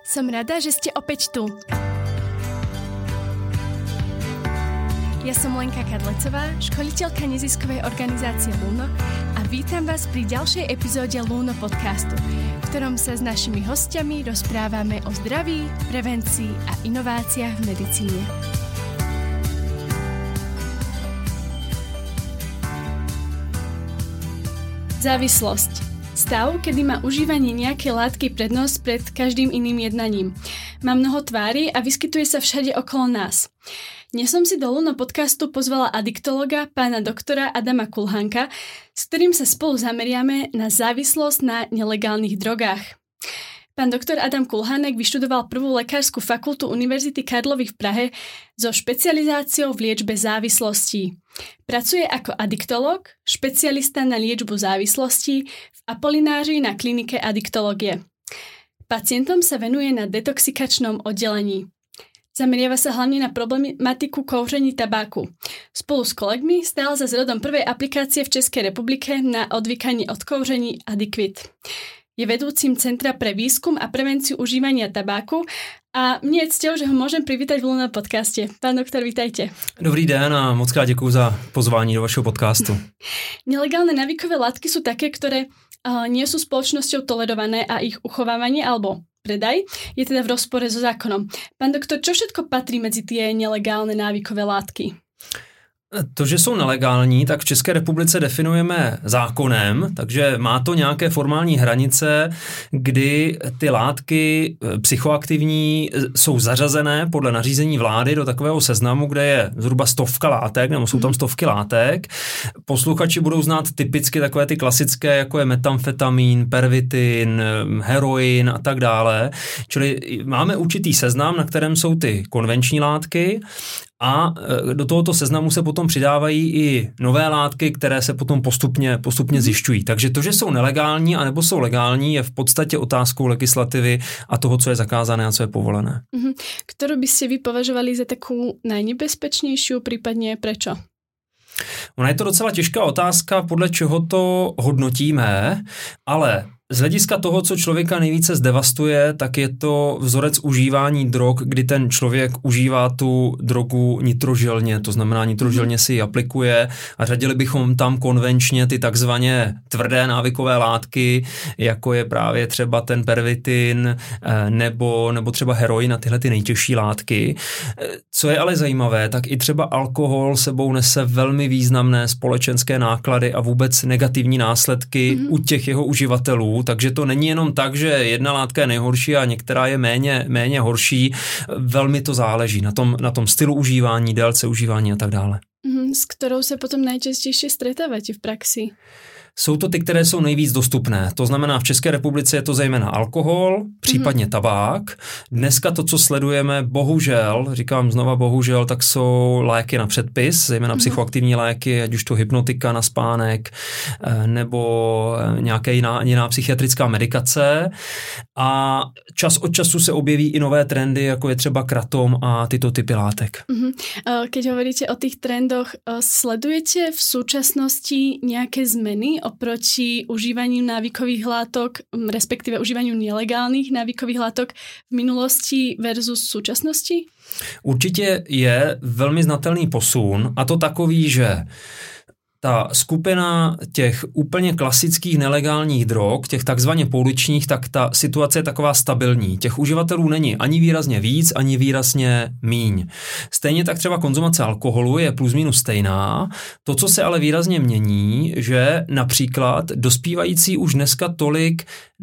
Som rada, že ste opäť tu. Ja som Lenka Kadlecová, školiteľka neziskovej organizácie LUNO a vítam vás pri ďalšej epizóde LUNO podcastu, v ktorom sa s našimi hostiami rozprávame o zdraví, prevencii a inováciách v medicíne. Závislosť. Stav, kedy má užívanie nejakej látky prednosť pred každým iným jednaním. Má mnoho tvári a vyskytuje sa všade okolo nás. Dnes som si do LUNO podcastu pozvala adiktologa, pána doktora Adama Kulhánka, s ktorým sa spolu zameriame na závislosť na nelegálnych drogách. Pán doktor Adam Kulhánek vyštudoval prvú lekárskú fakultu Univerzity Karlovy v Prahe so špecializáciou v liečbe závislostí. Pracuje ako adiktolog, špecialista na liečbu závislostí v Apolináři na klinike adiktológie. Pacientom sa venuje na detoxikačnom oddelení. Zameriava sa hlavne na problematiku kouření tabáku. Spolu s kolegmi stál za zrodom prvej aplikácie v Českej republike na odvykanie od kouření Adiquit. Je vedúcim Centra pre výskum a prevenciu užívania tabáku a mne je cťou, že ho môžem privítať v LUNO podcaste. Pán doktor, vítajte. Dobrý den a moc krát děkuju za pozvání do vašeho podcastu. Nelegálne návykové látky sú také, ktoré nie sú spoločnosťou tolerované a ich uchovávanie alebo predaj je teda v rozpore so zákonom. Pán doktor, čo všetko patrí medzi tie nelegálne návykové látky? To, že jsou nelegální, tak v České republice definujeme zákonem, takže má to nějaké formální hranice, kdy ty látky psychoaktivní jsou zařazené podle nařízení vlády do takového seznamu, kde je zhruba 100 látek, nebo jsou tam 100 látek. Posluchači budou znát typicky takové ty klasické, jako je metamfetamin, pervitin, heroin a tak dále. Čili máme určitý seznam, na kterém jsou ty konvenční látky, a do tohoto seznamu se potom přidávají i nové látky, které se potom postupně zjišťují. Takže to, že jsou nelegální anebo jsou legální, je v podstatě otázkou legislativy a toho, co je zakázané a co je povolené. Kterou by ste vy považovali za takovou nejnebezpečnější, případně prečo? Ona je to docela těžká otázka, podle čeho to hodnotíme, ale z hlediska toho, co člověka nejvíce zdevastuje, tak je to vzorec užívání drog, kdy ten člověk užívá tu drogu nitrožilně, to znamená nitrožilně si ji aplikuje a řadili bychom tam konvenčně ty takzvaně tvrdé návykové látky, jako je právě třeba ten pervitin nebo třeba heroin a tyhle ty nejtěžší látky. Co je ale zajímavé, tak i třeba alkohol sebou nese velmi významné společenské náklady a vůbec negativní následky u těch jeho uživatelů. Takže to není jenom tak, že jedna látka je nejhorší a některá je méně horší. Velmi to záleží na tom stylu užívání, délce užívání a tak dále. S kterou se potom nejčastěji stretáváte v praxi? Jsou to ty, které jsou nejvíc dostupné. To znamená, v České republice je to zejména alkohol, případně tabák. Dneska to, co sledujeme, bohužel, říkám znova bohužel, tak jsou léky na předpis, zejména psychoaktivní léky, ať už to hypnotika na spánek, nebo nějaká jiná psychiatrická medikace. A čas od času se objeví i nové trendy, jako je třeba kratom a tyto typy látek. Keď hovoríte o tých trendoch, sledujete v súčasnosti nejaké zmeny oproti užívaniu návykových látok, respektíve užívaniu nelegálnych návykových látok v minulosti versus súčasnosti? Určitě je velmi znatelný posun, a to takový, že ta skupina těch úplně klasických nelegálních drog, těch takzvaně pouličních, tak ta situace je taková stabilní. Těch uživatelů není ani výrazně víc, ani výrazně míň. Stejně tak třeba konzumace alkoholu je plus minus stejná. To, co se ale výrazně mění, že například dospívající už dneska tolik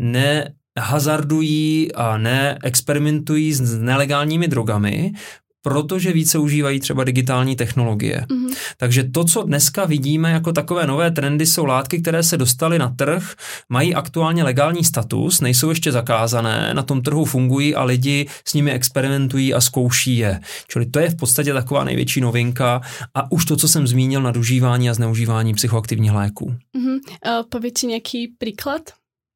nehazardují a neexperimentují s nelegálními drogami, protože více užívají třeba digitální technologie. Takže to, co dneska vidíme jako takové nové trendy, jsou látky, které se dostaly na trh, mají aktuálně legální status, nejsou ještě zakázané, na tom trhu fungují a lidi s nimi experimentují a zkouší je. Čili to je v podstatě taková největší novinka a už to, co jsem zmínil, nadužívání a zneužívání psychoaktivních léků. Pověď si nějaký příklad?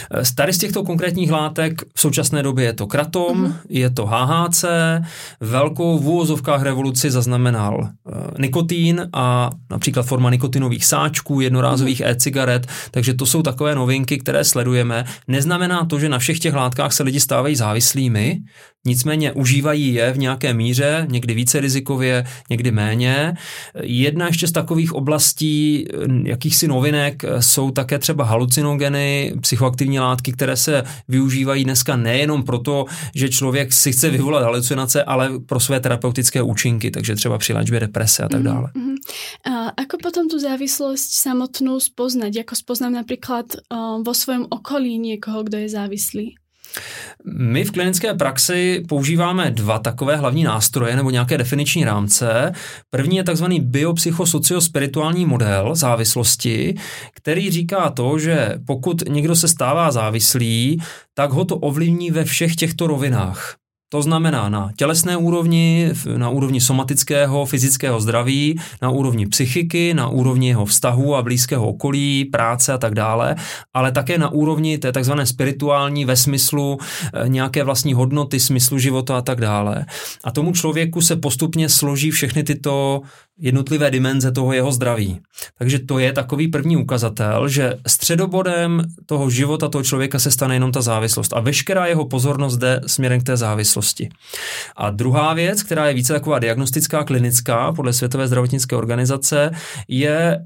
Tady z těchto konkrétních látek v současné době je to kratom, je to HHC, velkou v úvozovkách revoluci zaznamenal nikotin a například forma nikotinových sáčků, jednorázových e-cigaret, takže to jsou takové novinky, které sledujeme. Neznamená to, že na všech těch látkách se lidi stávají závislými, nicméně užívají je v nějaké míře, někdy více rizikově, někdy méně. Jedna ještě z takových oblastí jakýchsi novinek jsou také třeba halucinogeny, psychoaktivní látky, které se využívají dneska nejenom proto, že člověk si chce vyvolat halucinace, ale pro své terapeutické účinky, takže třeba při léčbě deprese a tak dále. A ako potom tú závislosť samotnú spoznať? Ako spoznám napríklad vo svojom okolí niekoho, kto je závislý? My v klinické praxi používáme dva takové hlavní nástroje nebo nějaké definiční rámce. První je takzvaný biopsychosociospirituální model závislosti, který říká to, že pokud někdo se stává závislý, tak ho to ovlivní ve všech těchto rovinách. To znamená na tělesné úrovni, na úrovni somatického, fyzického zdraví, na úrovni psychiky, na úrovni jeho vztahu a blízkého okolí, práce a tak dále, ale také na úrovni té takzvané spirituální ve smyslu nějaké vlastní hodnoty, smyslu života a tak dále. A tomu člověku se postupně složí všechny tyto jednotlivé dimenze toho jeho zdraví. Takže to je takový první ukazatel, že středobodem toho života toho člověka se stane jenom ta závislost a veškerá jeho pozornost jde směrem k té závislosti. A druhá věc, která je více taková diagnostická, klinická, podle Světové zdravotnické organizace, je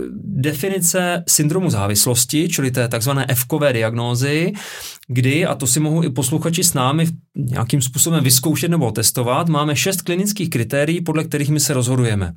definice syndromu závislosti, čili té takzvané F-kové diagnózy, kdy, a to si mohou i posluchači s námi nějakým způsobem vyzkoušet nebo testovat, máme 6 klinických kritérií, podle kterých my se rozhodujeme.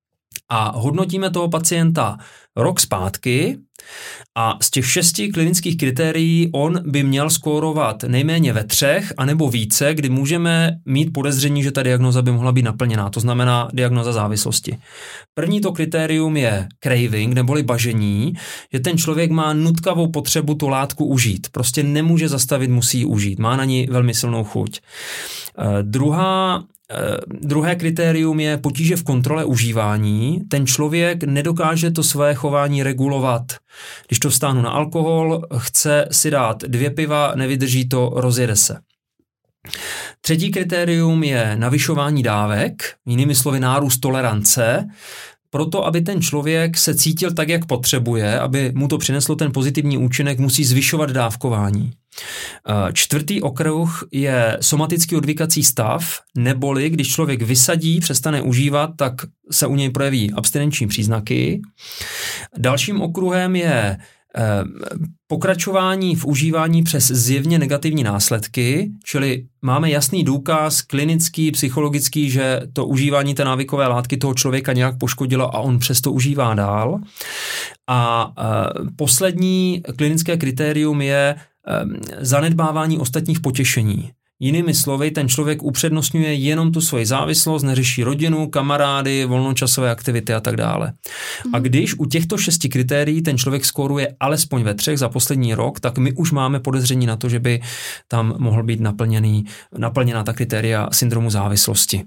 A hodnotíme toho pacienta rok zpátky a z těch 6 klinických kritérií on by měl skórovat nejméně ve 3 anebo více, kdy můžeme mít podezření, že ta diagnóza by mohla být naplněná, to znamená diagnóza závislosti. První to kritérium je craving, neboli bažení, že ten člověk má nutkavou potřebu tu látku užít, prostě nemůže zastavit, musí ji užít, má na ní velmi silnou chuť. Druhé kritérium je potíže v kontrole užívání. Ten člověk nedokáže to své chování regulovat. Když to vztáhnu na alkohol, chce si dát 2 piva, nevydrží to, rozjede se. Třetí kritérium je navyšování dávek, jinými slovy nárůst tolerance, proto, aby ten člověk se cítil tak, jak potřebuje, aby mu to přineslo ten pozitivní účinek, musí zvyšovat dávkování. Čtvrtý okruh je somatický odvykací stav, neboli když člověk vysadí, přestane užívat, tak se u něj projeví abstinenční příznaky. Dalším okruhem je pokračování v užívání přes zjevně negativní následky, čili máme jasný důkaz klinický, psychologický, že to užívání té návykové látky toho člověka nějak poškodilo a on přesto užívá dál. A poslední klinické kritérium je zanedbávání ostatních potěšení. Jinými slovy, ten člověk upřednostňuje jenom tu svoji závislost, neřeší rodinu, kamarády, volnočasové aktivity a tak dále. A když u těchto 6 kritérií ten člověk skóruje alespoň ve 3 za poslední rok, tak my už máme podezření na to, že by tam mohl být naplněná ta kritéria syndromu závislosti.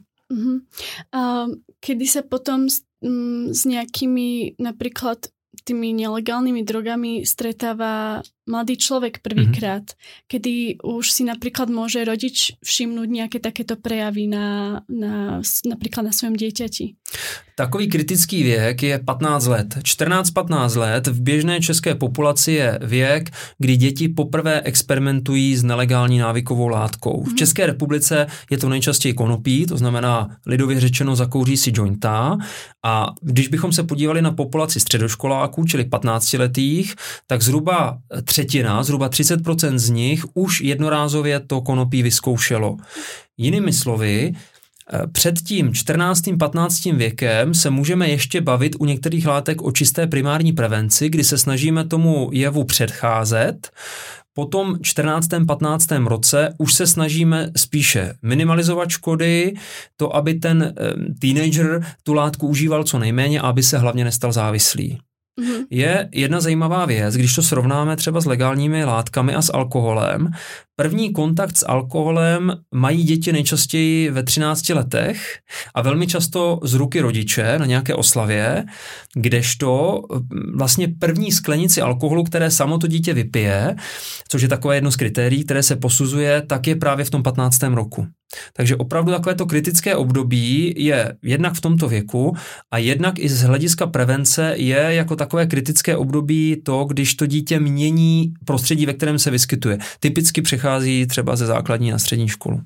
Kedy sa potom s nejakými napríklad tými nelegálnymi drogami stretáva mladý človek prvýkrát, kedy už si napríklad môže rodič všimnúť nejaké takéto prejavy napríklad na svojom dieťati? Takový kritický věk je 15 let. 14-15 let v běžné české populaci je věk, kdy děti poprvé experimentují s nelegální návykovou látkou. V České republice je to nejčastěji konopí, to znamená lidově řečeno zakouří si jointa, a když bychom se podívali na populaci středoškoláků, čili 15letých, tak zhruba třetina, zhruba 30% z nich už jednorázově to konopí vyzkoušelo. Jinými slovy, před tím 14. 15. věkem se můžeme ještě bavit u některých látek o čisté primární prevenci, kdy se snažíme tomu jevu předcházet. Po tom 14. 15. roce už se snažíme spíše minimalizovat škody, to, aby ten teenager tu látku užíval co nejméně a aby se hlavně nestal závislý. Je jedna zajímavá věc, když to srovnáme třeba s legálními látkami a s alkoholem, první kontakt s alkoholem mají děti nejčastěji ve 13 letech a velmi často z ruky rodiče na nějaké oslavě, kdežto vlastně první sklenici alkoholu, které samo to dítě vypije, což je takové jedno z kritérií, které se posuzuje, tak je právě v tom 15. roku. Takže opravdu takovéto kritické období je jednak v tomto věku a jednak i z hlediska prevence je jako takové kritické období to, když to dítě mění prostředí, ve kterém se vyskytuje. Typicky přechází třeba ze základní na střední školu.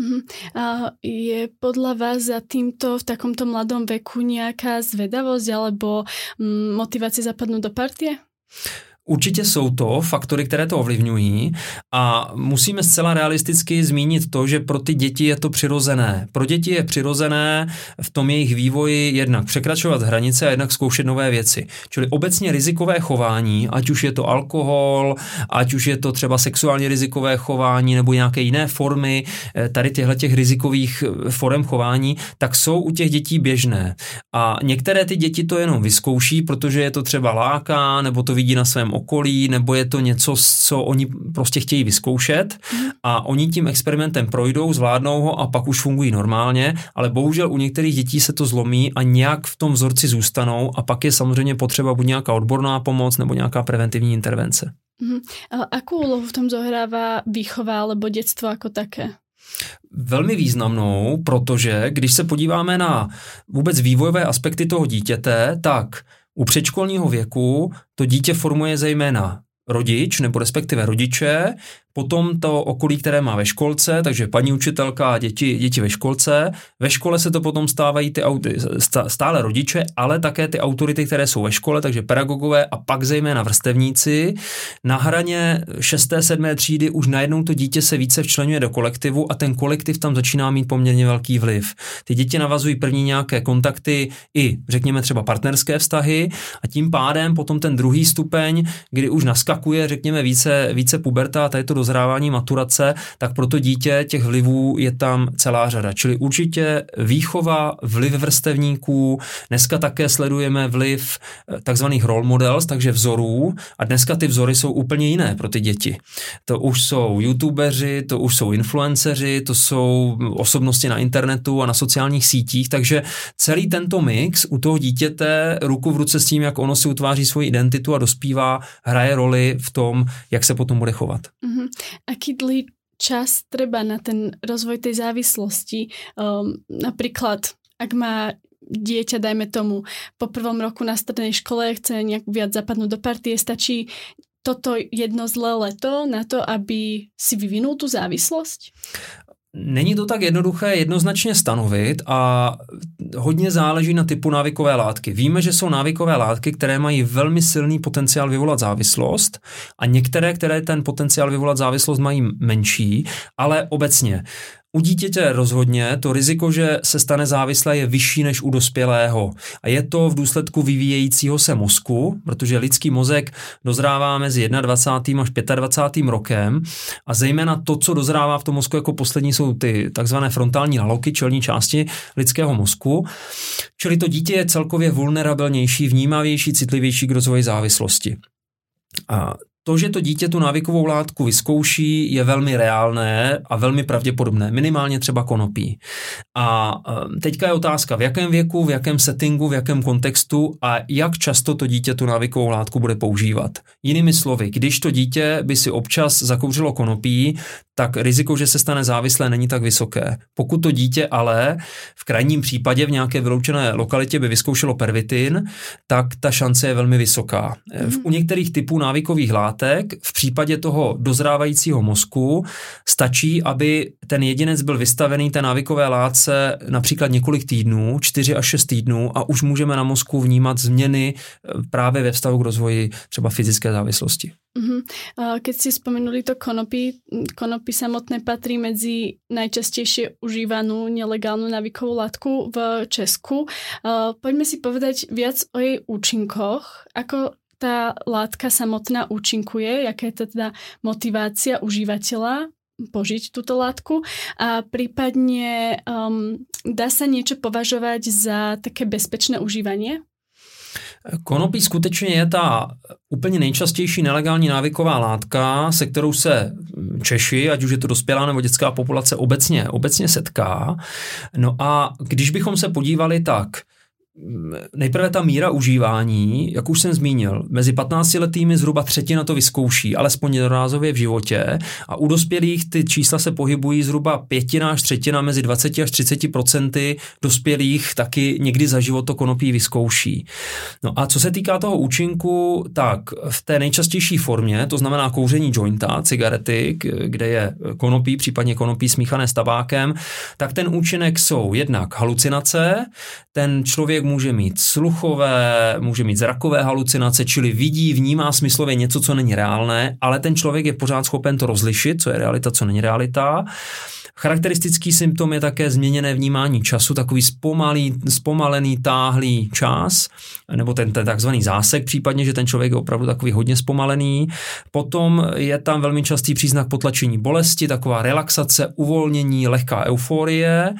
A je podľa vás za týmto v takomto mladom veku nejaká zvedavosť alebo motivácia zapadnúť do partie? Určitě jsou to faktory, které to ovlivňují a musíme zcela realisticky zmínit to, že pro ty děti je to přirozené. Pro děti je přirozené v tom jejich vývoji jednak překračovat hranice a jednak zkoušet nové věci. Čili obecně rizikové chování, ať už je to alkohol, ať už je to třeba sexuálně rizikové chování nebo nějaké jiné formy tady těch rizikových forem chování, tak jsou u těch dětí běžné. A některé ty děti to jenom vyzkouší, protože je to třeba láká, nebo to vidí na svém okolí, nebo je to něco, co oni prostě chtějí vyzkoušet a oni tím experimentem projdou, zvládnou ho a pak už fungují normálně, ale bohužel u některých dětí se to zlomí a nějak v tom vzorci zůstanou a pak je samozřejmě potřeba buď nějaká odborná pomoc nebo nějaká preventivní intervence. Akú úlohu v tom zohrává výchova alebo dětstvo jako také? Velmi významnou, protože když se podíváme na vůbec vývojové aspekty toho dítěte, tak u předškolního věku to dítě formuje zejména rodič nebo respektive rodiče, potom to okolí, které má ve školce, takže paní učitelka a děti ve školce. Ve škole se to potom stávají stále rodiče, ale také ty autority, které jsou ve škole, takže pedagogové a pak zejména vrstevníci. Na hraně 6. 7. třídy už najednou to dítě se více včleňuje do kolektivu a ten kolektiv tam začíná mít poměrně velký vliv. Ty děti navazují první nějaké kontakty i, řekněme, třeba partnerské vztahy a tím pádem potom ten druhý stupeň, kdy už naskakuje, řekněme, více puberta, tady to dozrávání, maturace, tak pro to dítě těch vlivů je tam celá řada. Čili určitě výchova, vliv vrstevníků, dneska také sledujeme vliv takzvaných role models, takže vzorů a dneska ty vzory jsou úplně jiné pro ty děti. To už jsou youtubeři, to už jsou influenceři, to jsou osobnosti na internetu a na sociálních sítích, takže celý tento mix u toho dítěte ruku v ruce s tím, jak ono si utváří svoji identitu a dospívá, hraje roli v tom, jak se potom bude chovat. Aký dlhý čas treba na ten rozvoj tej závislosti? Napríklad, ak má dieťa, dajme tomu, po 1. roku na strednej škole chce nejak viac zapadnúť do partie, stačí toto jedno zlé leto na to, aby si vyvinul tú závislosť? Není to tak jednoduché jednoznačně stanovit a hodně záleží na typu návykové látky. Víme, že jsou návykové látky, které mají velmi silný potenciál vyvolat závislost a některé, které ten potenciál vyvolat závislost mají menší, ale obecně. U dítěte rozhodně to riziko, že se stane závislé, je vyšší než u dospělého. A je to v důsledku vyvíjejícího se mozku, protože lidský mozek dozrává mezi 21. až 25. rokem a zejména to, co dozrává v tom mozku jako poslední, jsou ty takzvané frontální laloky, čelní části lidského mozku. Čili to dítě je celkově vulnerabilnější, vnímavější, citlivější k rozvoji závislosti. A to, že to dítě tu návykovou látku vyzkouší, je velmi reálné a velmi pravděpodobné, minimálně třeba konopí. A teďka je otázka, v jakém věku, v jakém settingu, v jakém kontextu a jak často to dítě tu návykovou látku bude používat. Jinými slovy, když to dítě by si občas zakouřilo konopí, tak riziko, že se stane závislé, není tak vysoké. Pokud to dítě ale v krajním případě v nějaké vyloučené lokalitě by vyzkoušelo pervitin, tak ta šance je velmi vysoká. U některých typů návykových látek v případě toho dozrávajícího mozku stačí, aby ten jedinec byl vystavený té návykové látce například několik týdnů, 4 až 6 týdnů a už můžeme na mozku vnímat změny právě ve vztahu k rozvoji třeba fyzické závislosti. Keď ste spomenuli to konopí samotné patrí medzi najčastejšie užívanú nelegálnu návykovú látku v Česku. Poďme si povedať viac o jej účinkoch, ako tá látka samotná účinkuje, jaká je teda motivácia užívateľa požiť túto látku a prípadne dá sa niečo považovať za také bezpečné užívanie? Konopí skutečně je ta úplně nejčastější nelegální návyková látka, se kterou se Češi, ať už je to dospělá nebo dětská populace, obecně setká. No a když bychom se podívali tak, nejprve ta míra užívání, jak už jsem zmínil, mezi 15letými zhruba třetina to vyzkouší, alespoň jednorázově v životě, a u dospělých ty čísla se pohybují zhruba pětina až třetina, mezi 20 až 30% dospělých taky někdy za život to konopí vyzkouší. No a co se týká toho účinku, tak v té nejčastější formě, to znamená kouření jointa, cigarety, kde je konopí, případně konopí smíchané s tabákem, tak ten účinek jsou jednak halucinace, ten člověk může mít sluchové, může mít zrakové halucinace, čili vidí, vnímá smyslově něco, co není reálné, ale ten člověk je pořád schopen to rozlišit, co je realita, co není realita. Charakteristický symptom je také změněné vnímání času, takový zpomalený, táhlý čas, nebo ten takzvaný zásek, případně, že ten člověk je opravdu takový hodně zpomalený. Potom je tam velmi častý příznak potlačení bolesti, taková relaxace, uvolnění, lehká euforie.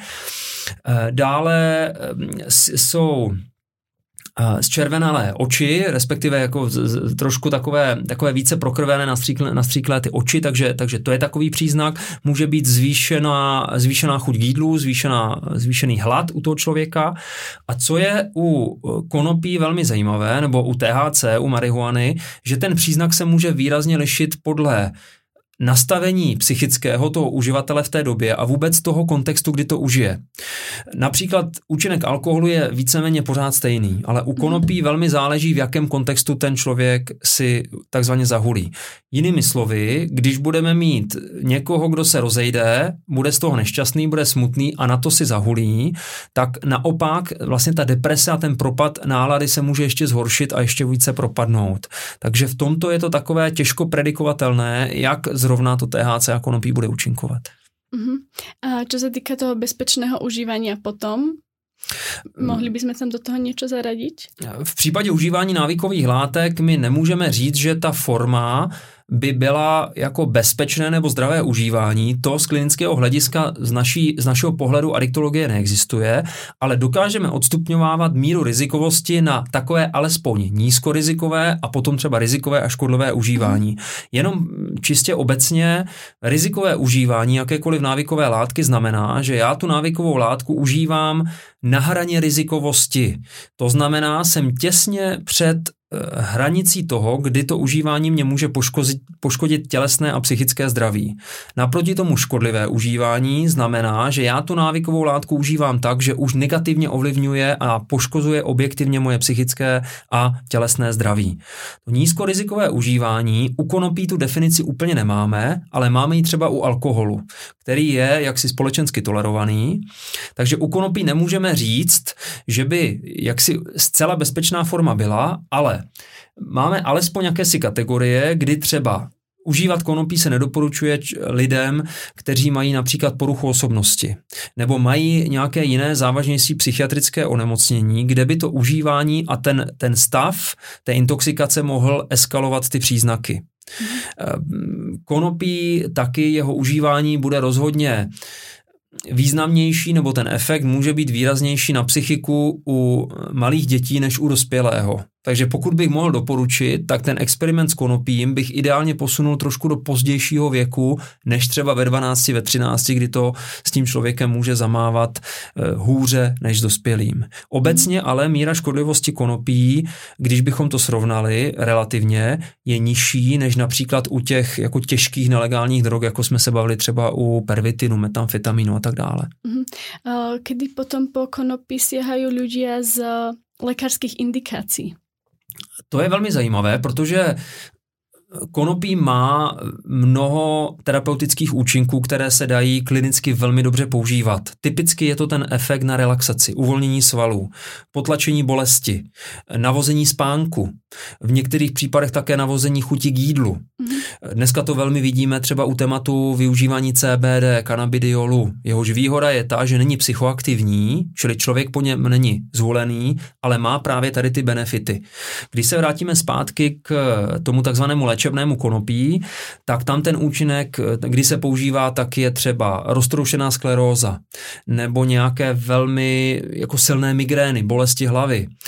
Dále jsou zčervenalé oči, respektive jako trošku takové více prokrvené, nastříklé ty oči, takže to je takový příznak. Může být zvýšená chuť k jídlu, zvýšený hlad u toho člověka. A co je u konopí velmi zajímavé, nebo u THC, u marihuany, že ten příznak se může výrazně lišit podle nastavení psychického toho uživatele v té době a vůbec toho kontextu, kdy to užije. Například účinek alkoholu je víceméně pořád stejný, ale u konopí velmi záleží, v jakém kontextu ten člověk si takzvaně zahulí. Jinými slovy, když budeme mít někoho, kdo se rozejde, bude z toho nešťastný, bude smutný a na to si zahulí, tak naopak vlastně ta deprese a ten propad nálady se může ještě zhoršit a ještě více propadnout. Takže v tomto je to takové těžko predikovatelné, jak zrovna to THC a konopí bude účinkovat. A čo sa týka toho bezpečného užívania potom, mohli bychom tam do toho něco zaradit? V případě užívání návykových látek my nemůžeme říct, že ta forma by byla jako bezpečné nebo zdravé užívání. To z klinického hlediska z našeho pohledu adiktologie neexistuje, ale dokážeme odstupňovávat míru rizikovosti na takové alespoň nízkorizikové a potom třeba rizikové a škodlivé užívání. Jenom čistě obecně rizikové užívání jakékoliv návykové látky znamená, že já tu návykovou látku užívám na hraně rizikovosti. To znamená, jsem těsně před hranicí toho, kdy to užívání mě může poškodit tělesné a psychické zdraví. Naproti tomu škodlivé užívání znamená, že já tu návykovou látku užívám tak, že už negativně ovlivňuje a poškozuje objektivně moje psychické a tělesné zdraví. To nízkorizikové užívání u konopí tu definici úplně nemáme, ale máme ji třeba u alkoholu, který je jaksi společensky tolerovaný. Takže u konopí nemůžeme říct, že by jaksi zcela bezpečná forma byla, ale máme alespoň jakési kategorie, kdy třeba užívat konopí se nedoporučuje lidem, kteří mají například poruchu osobnosti nebo mají nějaké jiné závažnější psychiatrické onemocnění, kde by to užívání a ten stav té intoxikace mohl eskalovat ty příznaky. Konopí taky jeho užívání bude rozhodně významnější, nebo ten efekt může být výraznější na psychiku u malých dětí než u dospělého. Takže pokud bych mohl doporučit, tak ten experiment s konopím bych ideálně posunul trošku do pozdějšího věku, než třeba ve 12, ve 13, kdy to s tím člověkem může zamávat hůře než dospělým. Obecně ale míra škodlivosti konopí, když bychom to srovnali relativně, je nižší než například u těch jako těžkých nelegálních drog, jako jsme se bavili třeba u pervitinu, metamfetaminu a tak dále. Kedy potom po konopí siahajú ľudia z lékařských indikací? To je velmi zajímavé, protože konopí má mnoho terapeutických účinků, které se dají klinicky velmi dobře používat. Typicky je to ten efekt na relaxaci, uvolnění svalů, potlačení bolesti, navození spánku, v některých případech také navození chuti k jídlu. Dneska to velmi vidíme třeba u tématu využívání CBD, kanabidiolu. Jehož výhoda je ta, že není psychoaktivní, čili člověk po něm není zvolený, ale má právě tady ty benefity. Když se vrátíme zpátky k tomu takzvanému léčebnému konopí, tak tam ten účinek, kdy se používá, tak je třeba roztroušená skleróza nebo nějaké velmi jako silné migrény, bolesti hlavy.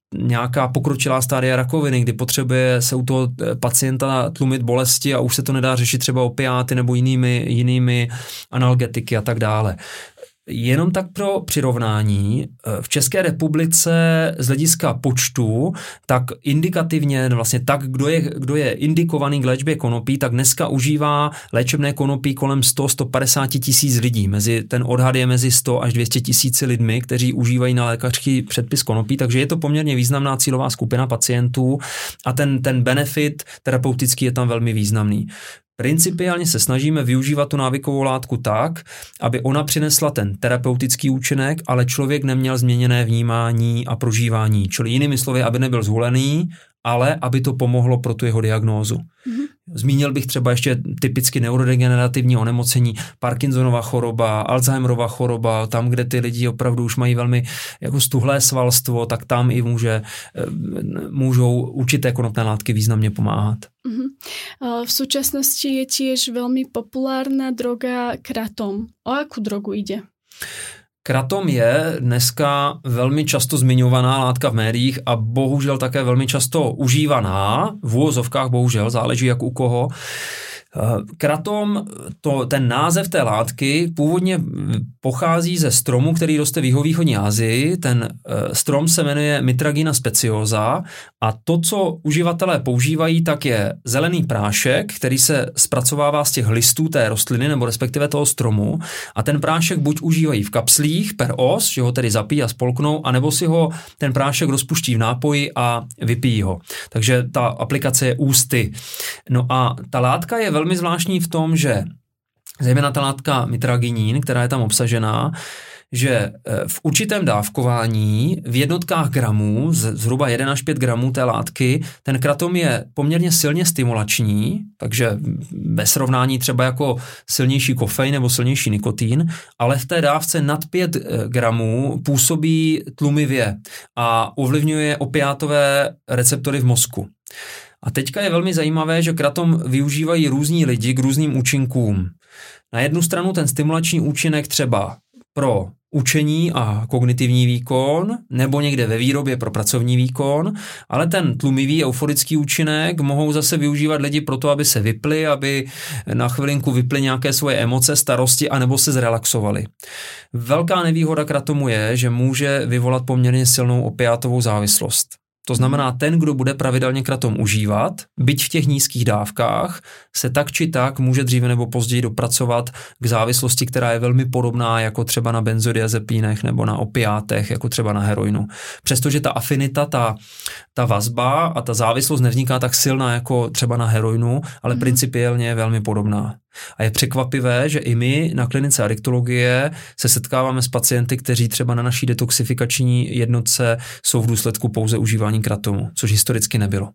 nějaká pokročilá stádia rakoviny, kdy potřebuje se u toho pacienta tlumit bolesti a už se to nedá řešit třeba opiáty nebo jinými analgetiky a tak dále. Jenom tak pro přirovnání, v České republice z hlediska počtu, tak indikativně, vlastně tak, kdo je indikovaný k léčbě konopí, tak dneska užívá léčebné konopí kolem 100-150 tisíc lidí. Ten odhad je mezi 100 až 200 tisíci lidmi, kteří užívají na lékařský předpis konopí, takže je to poměrně významná cílová skupina pacientů a ten benefit terapeutický je tam velmi významný. Principiálně se snažíme využívat tu návykovou látku tak, aby ona přinesla ten terapeutický účinek, ale člověk neměl změněné vnímání a prožívání. Čili jinými slovy, aby nebyl zhulený, ale aby to pomohlo pro tu jeho diagnózu. Mm-hmm. Zmínil bych třeba ještě typicky neurodegenerativní onemocnění, Parkinsonova choroba, Alzheimerova choroba, tam, kde ty lidi opravdu už mají velmi jako stuhlé svalstvo, tak tam i můžou určité konopné látky významně pomáhat. Mm-hmm. V súčasnosti je tiež veľmi populárna droga kratom. O akú drogu ide? Kratom je dneska velmi často zmiňovaná látka v médiích a bohužel také velmi často užívaná, v úvozovkách bohužel, záleží jak u koho. Kratom, ten název té látky původně pochází ze stromu, který roste v jihovýchodní Asii. Ten strom se jmenuje Mitragina speciosa a to, co uživatelé používají, tak je zelený prášek, který se zpracovává z těch listů té rostliny nebo respektive toho stromu a ten prášek buď užívají v kapslích per os, že ho tedy zapíjí a spolknou, anebo si ho ten prášek rozpuští v nápoji a vypijí ho. Takže ta aplikace je ústy. No a ta látka je velmi zvláštní v tom, že zejména ta látka mitraginin, která je tam obsažená, že v určitém dávkování v jednotkách gramů, zhruba 1 až 5 gramů té látky, ten kratom je poměrně silně stimulační, takže bez srovnání třeba jako silnější kofein nebo silnější nikotin, ale v té dávce nad 5 gramů působí tlumivě a ovlivňuje opiátové receptory v mozku. A teďka je velmi zajímavé, že kratom využívají různí lidi k různým účinkům. Na jednu stranu ten stimulační účinek třeba pro učení a kognitivní výkon, nebo někde ve výrobě pro pracovní výkon, ale ten tlumivý euforický účinek mohou zase využívat lidi pro to, aby se vypli, aby na chvilinku vypli nějaké svoje emoce, starosti, anebo se zrelaxovali. Velká nevýhoda kratomu je, že může vyvolat poměrně silnou opiátovou závislost. To znamená, ten, kdo bude pravidelně kratom užívat, byť v těch nízkých dávkách, se tak či tak může dříve nebo později dopracovat k závislosti, která je velmi podobná jako třeba na benzodiazepínech nebo na opiátech, jako třeba na heroinu. Přestože ta afinita, ta vazba a ta závislost nevzniká tak silná jako třeba na heroinu, ale principiálně je velmi podobná. A je překvapivé, že i my na klinice adiktologie se setkáváme s pacienty, kteří třeba na naší detoxifikační jednotce jsou v důsledku pouze užívání kratomu, což historicky nebylo.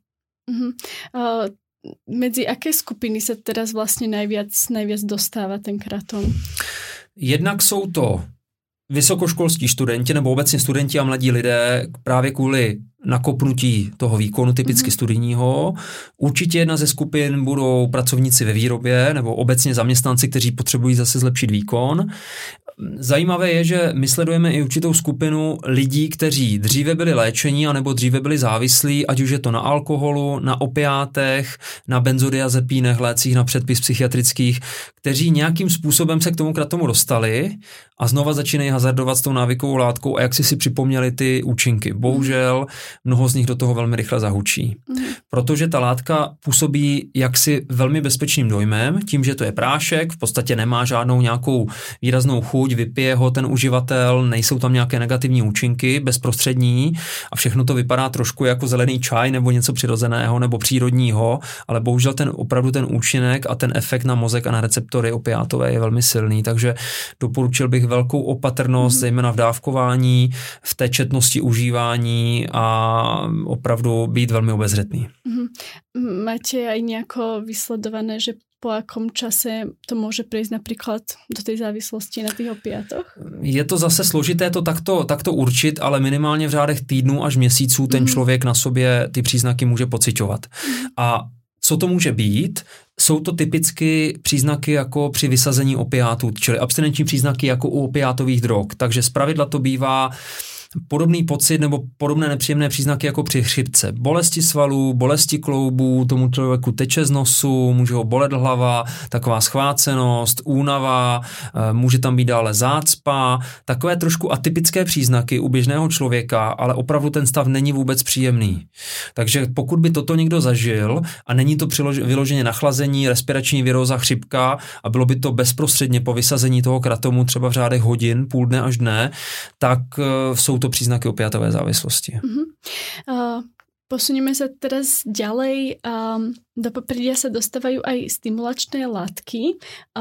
Medzi aké skupiny se teraz vlastně najviac dostává ten kratom? Jednak jsou to vysokoškolskí studenti nebo obecně studenti a mladí lidé právě kvůli nakopnutí toho výkonu typicky studijního. Určitě jedna ze skupin budou pracovníci ve výrobě nebo obecně zaměstnanci, kteří potřebují zase zlepšit výkon. Zajímavé je, že my sledujeme i určitou skupinu lidí, kteří dříve byli léčení anebo dříve byli závislí, ať už je to na alkoholu, na opiátech, na benzodiazepínech, lécích na předpis psychiatrických, kteří nějakým způsobem se k tomu kratomu dostali a znova začínají hazardovat s tou návykovou látkou a jak si připomněli ty účinky. Bohužel mnoho z nich do toho velmi rychle zahučí. Protože ta látka působí jaksi velmi bezpečným dojmem, tím, že to je prášek, v podstatě nemá žádnou nějakou výraznou chuť, vypije ho ten uživatel, nejsou tam nějaké negativní účinky, bezprostřední a všechno to vypadá trošku jako zelený čaj nebo něco přirozeného nebo přírodního, ale bohužel opravdu ten účinek a ten efekt na mozek a na receptory opiátové je velmi silný, takže doporučil bych velkou opatrnost, zejména v dávkování, v té četnosti užívání a opravdu být velmi obezřetný. Máte aj nejako vysledované, že po akom čase to môže prejsť napríklad do tej závislosti na tých opiátoch? Je to zase složité to takto určit, ale minimálně v řádech týdnů až měsíců ten člověk na sobě ty příznaky může pociťovat. A co to může být? Jsou to typicky příznaky jako při vysazení opiátů, čili abstinenční příznaky jako u opiátových drog. Takže zpravidla to bývá podobný pocit nebo podobné nepříjemné příznaky jako při chřipce. Bolesti svalů, bolesti kloubů, tomu člověku teče z nosu, může ho bolet hlava, taková schvácenost, únava, může tam být dále zácpa, takové trošku atypické příznaky u běžného člověka, ale opravdu ten stav není vůbec příjemný. Takže pokud by toto někdo zažil a není to vyloženě nachlazení, respirační viróza, chřipka a bylo by to bezprostředně po vysazení toho kratomu třeba v řádech hodin, půl dne až dne, tak jsou to příznaky opiatové závislosti. Posunieme sa teraz ďalej. Do popredia sa dostávajú aj stimulačné látky.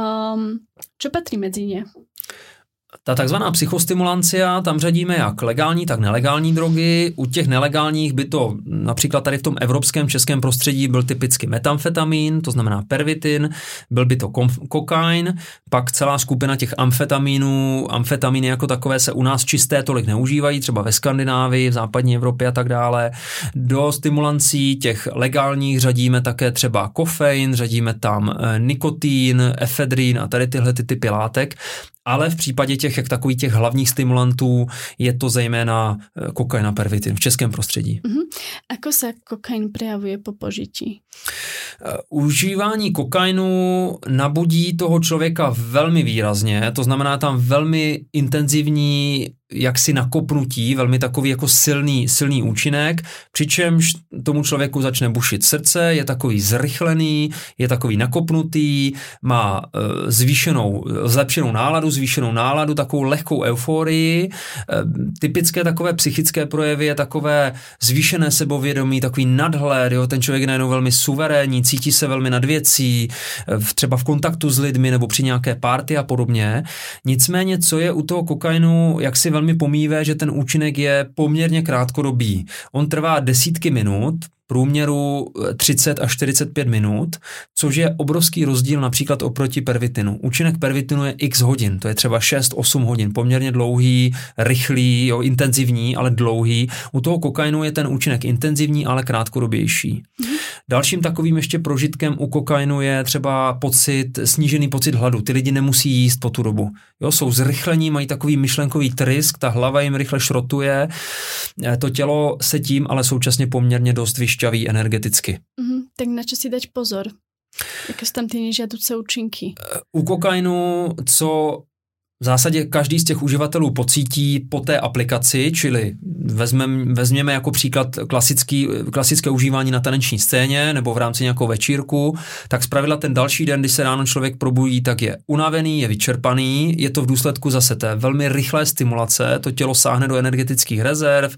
Čo patrí medzi ne? Ta takzvaná psychostimulancia, tam řadíme jak legální, tak nelegální drogy. U těch nelegálních by to například tady v tom evropském českém prostředí byl typicky metamfetamin, to znamená pervitin, byl by to kokain, pak celá skupina těch amfetamínů. Amfetamíny jako takové se u nás čisté tolik neužívají, třeba ve Skandinávii, v západní Evropě a tak dále. Do stimulancí těch legálních řadíme také třeba kofein, řadíme tam nikotin, efedrin a tady tyhle typy látek. Ale v případě těch hlavních stimulantů je to zejména kokain a pervitin v českém prostředí. Ako sa kokain prejavuje po požití? Užívání kokainu nabudí toho člověka velmi výrazně, to znamená tam velmi intenzivní jaksi nakopnutí, velmi takový jako silný účinek, přičemž tomu člověku začne bušit srdce, je takový zrychlený, je takový nakopnutý, má zlepšenou náladu, takovou lehkou euforii. Typické takové psychické projevy je takové zvýšené sebevědomí, takový nadhled, jo? Ten člověk je najednou velmi suverénní, cítí se velmi nad věcí, třeba v kontaktu s lidmi nebo při nějaké party a podobně. Nicméně, co je u toho kokainu jaksi velmi pomíjivé, že ten účinek je poměrně krátkodobý. On trvá desítky minut, průměru 30 až 45 minut, což je obrovský rozdíl například oproti pervitinu. Účinek pervitinu je x hodin, to je třeba 6-8 hodin, poměrně dlouhý, rychlý, intenzivní, ale dlouhý. U toho kokainu je ten účinek intenzivní, ale krátkodobější. Dalším takovým ještě prožitkem u kokainu je třeba snížený pocit hladu. Ty lidi nemusí jíst po tu dobu. Jsou zrychlení, mají takový myšlenkový trysk, ta hlava jim rychle šrotuje, to tělo se tím ale současně poměrně dost vyšťaví energeticky. Tak na čo si dať pozor? Jaké jsou tam ty nežiaduce účinky? U kokainu, co v zásadě každý z těch uživatelů pocítí po té aplikaci, čili vezměme jako příklad klasické užívání na taneční scéně nebo v rámci nějakou večírku, tak zpravidla ten další den, když se ráno člověk probudí, tak je unavený, je vyčerpaný, je to v důsledku zase té velmi rychlé stimulace, to tělo sáhne do energetických rezerv,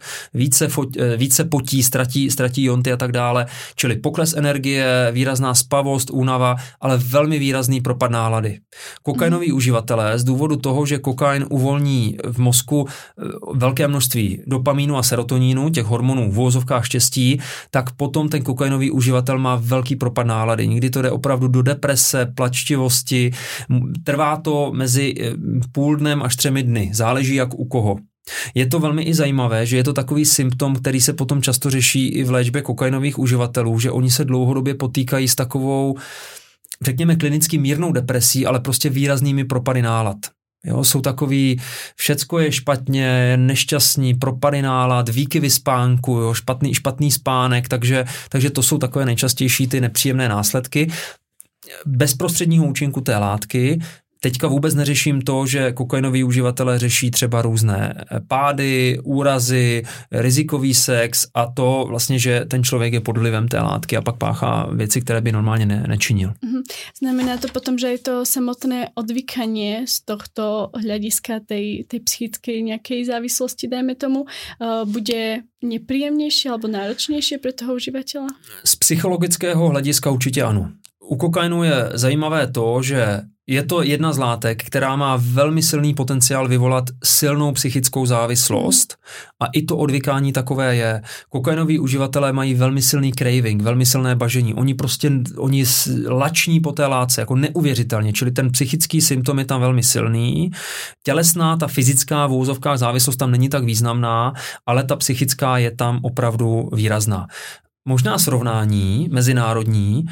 více potí, ztratí jonty a tak dále, čili pokles energie, výrazná spavost, únava, ale velmi výrazný propad nálady. Kokainoví uživatelé z důvodu toho, že kokain uvolní v mozku velké množství dopamínu a serotonínu, těch hormonů v uvozovkách štěstí, tak potom ten kokainový uživatel má velký propad nálady. Někdy to jde opravdu do deprese, plačtivosti. Trvá to mezi půl dnem až 3 dny. Záleží jak u koho. Je to velmi i zajímavé, že je to takový symptom, který se potom často řeší i v léčbě kokainových uživatelů, že oni se dlouhodobě potýkají s takovou, řekněme, klinicky mírnou depresí, ale prostě výraznými propady nálad. Jsou takový, všecko je špatně, nešťastní, propady nálad, výkyvy spánku, špatný spánek, takže to jsou takové nejčastější ty nepříjemné následky bezprostředního účinku té látky. Teďka vůbec neřeším to, že kokainoví uživatelé řeší třeba různé pády, úrazy, rizikový sex a to vlastně, že ten člověk je pod vlivem té látky a pak páchá věci, které by normálně nečinil. Znamená to potom, že je to samotné odvykanie z tohto hľadiska tej psychickej nejakej závislosti, dajme tomu, bude nepríjemnejšie alebo náročnejšie pre toho užívateľa? Z psychologického hlediska určitě ano. U kokainu je zajímavé to, že je to jedna z látek, která má velmi silný potenciál vyvolat silnou psychickou závislost a i to odvykání takové je. Kokainoví uživatelé mají velmi silný craving, velmi silné bažení. Oni lační po té látce jako neuvěřitelně, čili ten psychický symptom je tam velmi silný. Tělesná, ta fyzická v úvozovkách závislost tam není tak významná, ale ta psychická je tam opravdu výrazná. Možná srovnání mezinárodní.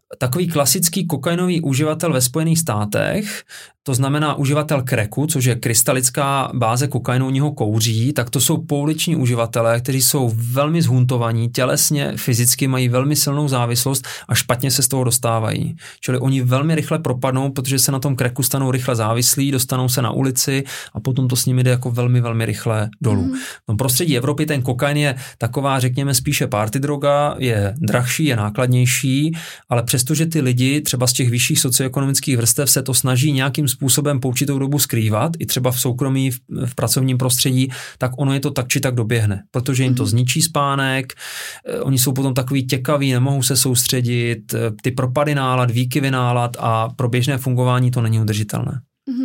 takový klasický kokainový uživatel ve Spojených státech, to znamená uživatel cracku, což je krystalická báze kokainovního kouří, tak to jsou pouliční uživatelé, kteří jsou velmi zhuntovaní, tělesně, fyzicky mají velmi silnou závislost a špatně se z toho dostávají. Čili oni velmi rychle propadnou, protože se na tom cracku stanou rychle závislí, dostanou se na ulici a potom to s nimi jde jako velmi, velmi rychle dolů. No, prostředí Evropy ten kokain je taková, řekněme, spíše party droga, je drahší, je nákladnější, ale přestože ty lidi třeba z těch vyšších socioekonomických vrstev se to snaží nějakým způsobem po určitou dobu skrývat, i třeba v soukromí, v pracovním prostředí, tak ono je to tak či tak doběhne, protože jim to zničí spánek, oni jsou potom takový těkaví, nemohou se soustředit, ty propady nálad, výkyvy nálad a pro běžné fungování to není udržitelné.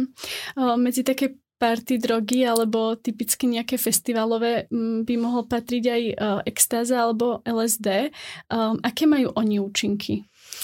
Mezi také party drogy alebo typicky nejaké festivalové by mohol patriť aj extáza alebo LSD. Aké majú oni účinky?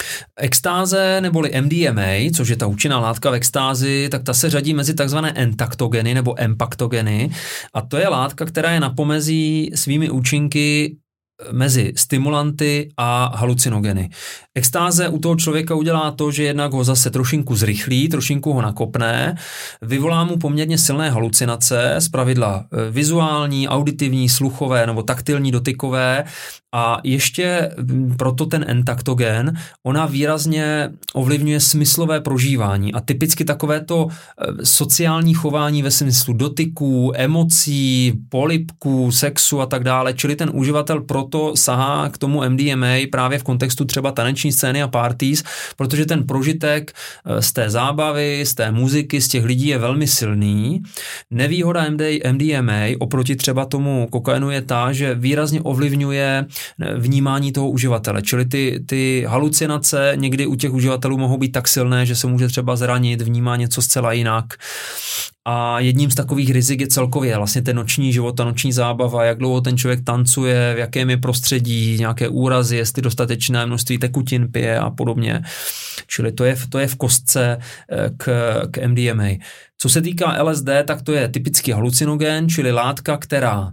Extáze neboli MDMA, což je ta účinná látka v extázi, tak ta se řadí mezi takzvané entaktogeny nebo empaktogeny a to je látka, která je na pomezí svými účinky mezi stimulanty a halucinogeny. Extáze u toho člověka udělá to, že jednak ho zase trošinku zrychlí, trošinku ho nakopne, vyvolá mu poměrně silné halucinace, zpravidla vizuální, auditivní, sluchové nebo taktilní, dotykové a ještě proto ten entaktogen, ona výrazně ovlivňuje smyslové prožívání a typicky takovéto sociální chování ve smyslu dotyků, emocí, polibků, sexu a tak dále, čili ten uživatel proto sahá k tomu MDMA právě v kontextu třeba taneční scény a parties, protože ten prožitek z té zábavy, z té muziky, z těch lidí je velmi silný. Nevýhoda MDMA oproti třeba tomu kokainu je ta, že výrazně ovlivňuje vnímání toho uživatele, čili ty halucinace někdy u těch uživatelů mohou být tak silné, že se může třeba zranit, vnímá něco zcela jinak. A jedním z takových rizik je celkově vlastně ten noční život, ta noční zábava, jak dlouho ten člověk tancuje, v jakém je prostředí, nějaké úrazy, jestli dostatečné množství tekutin pije a podobně. Čili to je v kostce k MDMA. Co se týká LSD, tak to je typický halucinogen, čili látka, která